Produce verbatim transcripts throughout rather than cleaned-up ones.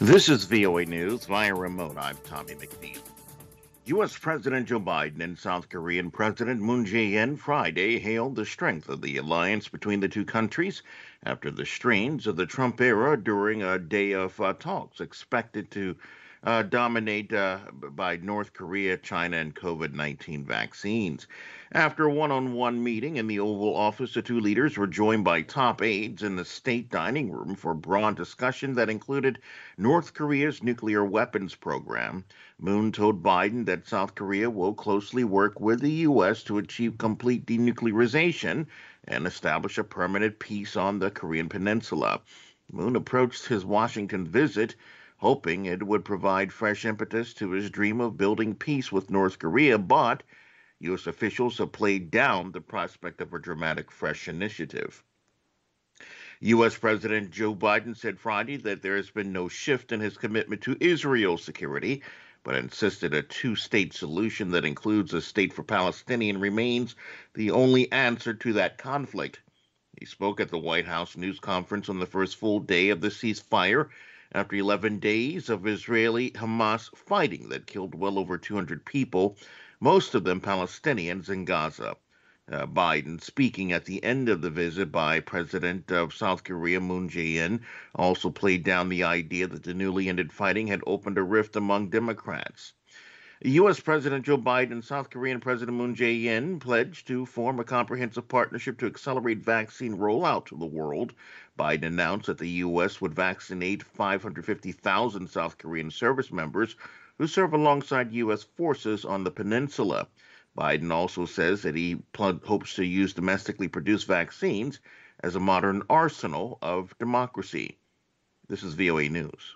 This is V O A News via remote. I'm Tommy McNeil. U S. President Joe Biden and South Korean President Moon Jae-in Friday hailed the strength of the alliance between the two countries after the strains of the Trump era during a day of uh, talks expected to uh, dominate uh, by North Korea, China, and COVID nineteen vaccines. After a one-on-one meeting in the Oval Office, the two leaders were joined by top aides in the state dining room for a broad discussion that included North Korea's nuclear weapons program. Moon told Biden that South Korea will closely work with the U S to achieve complete denuclearization and establish a permanent peace on the Korean peninsula. Moon approached his Washington visit hoping it would provide fresh impetus to his dream of building peace with North Korea, but U S officials have played down the prospect of a dramatic fresh initiative. U S. President Joe Biden said Friday that there has been no shift in his commitment to Israel's security, but insisted a two-state solution that includes a state for Palestinians remains the only answer to that conflict. He spoke at the White House news conference on the first full day of the ceasefire after eleven days of Israeli-Hamas fighting that killed well over two hundred people, most of them Palestinians in Gaza. Uh, Biden, speaking at the end of the visit by President of South Korea Moon Jae-in, also played down the idea that the newly ended fighting had opened a rift among Democrats. U S. President Joe Biden and South Korean President Moon Jae-in pledged to form a comprehensive partnership to accelerate vaccine rollout to the world. Biden announced that the U S would vaccinate five hundred fifty thousand South Korean service members who serve alongside U S forces on the peninsula. Biden also says that he pl- hopes to use domestically produced vaccines as a modern arsenal of democracy. This is V O A News.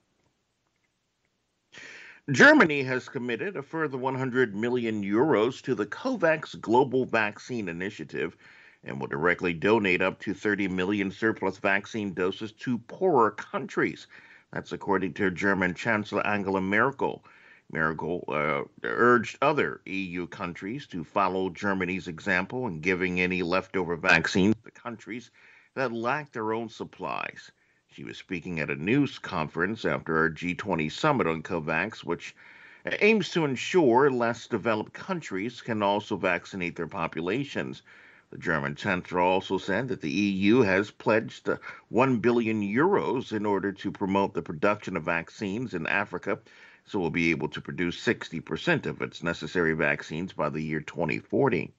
Germany has committed a further one hundred million euros to the COVAX Global Vaccine Initiative and will directly donate up to thirty million surplus vaccine doses to poorer countries. That's according to German Chancellor Angela Merkel. Merkel uh, urged other E U countries to follow Germany's example in giving any leftover vaccines to countries that lack their own supplies. She was speaking at a news conference after our G twenty summit on COVAX, which aims to ensure less developed countries can also vaccinate their populations. The German chancellor also said that the E U has pledged one billion euros in order to promote the production of vaccines in Africa, so we'll be able to produce sixty percent of its necessary vaccines by the year twenty forty.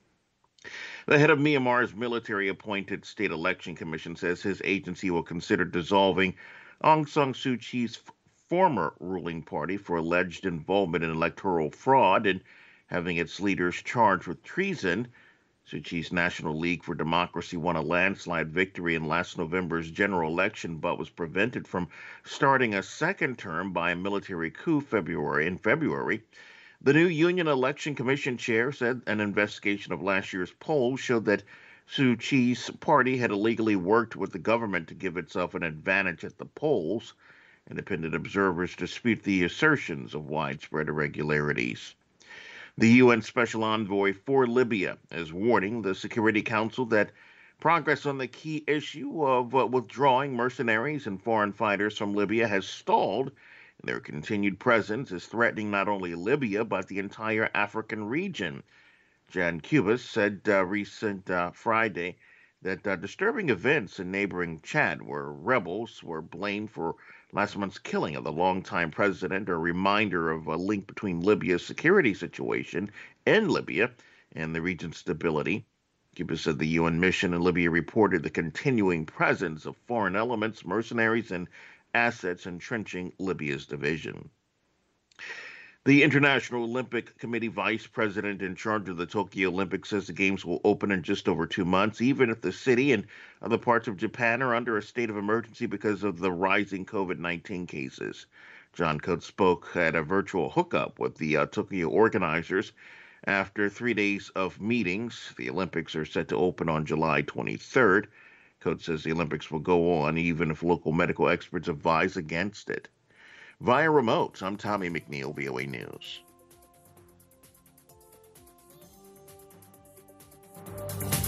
The head of Myanmar's military-appointed state election commission says his agency will consider dissolving Aung San Suu Kyi's f- former ruling party for alleged involvement in electoral fraud and having its leaders charged with treason. Suu Kyi's National League for Democracy won a landslide victory in last November's general election, but was prevented from starting a second term by a military coup February in February. The new Union Election Commission chair said an investigation of last year's polls showed that Suu Kyi's party had illegally worked with the government to give itself an advantage at the polls. Independent observers dispute the assertions of widespread irregularities. The U N Special Envoy for Libya is warning the Security Council that progress on the key issue of uh, withdrawing mercenaries and foreign fighters from Libya has stalled, and their continued presence is threatening not only Libya but the entire African region. Jan Kubis said uh, recent uh, Friday that uh, disturbing events in neighboring Chad, where rebels were blamed for last month's killing of the longtime president, are a reminder of a link between Libya's security situation in Libya and the region's stability. Kubis said the U N mission in Libya reported the continuing presence of foreign elements, mercenaries, and assets entrenching Libya's division. The International Olympic Committee vice president in charge of the Tokyo Olympics says the Games will open in just over two months, even if the city and other parts of Japan are under a state of emergency because of the rising COVID nineteen cases. John Coates spoke at a virtual hookup with the uh, Tokyo organizers. After three days of meetings, the Olympics are set to open on July twenty-third. Coates says the Olympics will go on even if local medical experts advise against it. Via remote, I'm Tommy McNeil, V O A News.